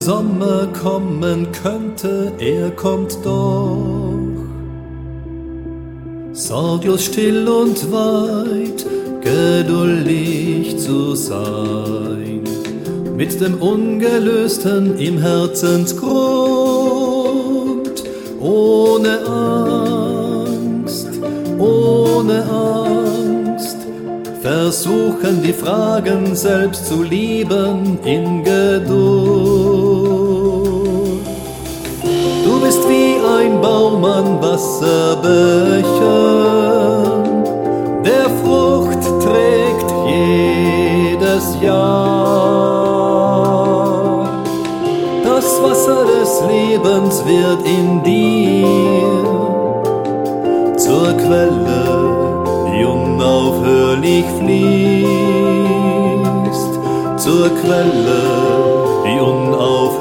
Sommer kommen könnte, er kommt doch. Sorglos, still und weit, geduldig zu sein, mit dem Ungelösten im Herzensgrund, ohne Angst, versuchen die Fragen selbst zu lieben in Geduld. Du bist wie ein Baum an Wasserbächen, der Frucht trägt jedes Jahr. Das Wasser des Lebens wird in dir zur Quelle, die unaufhörlich fließt, zur Quelle, die unaufhörlich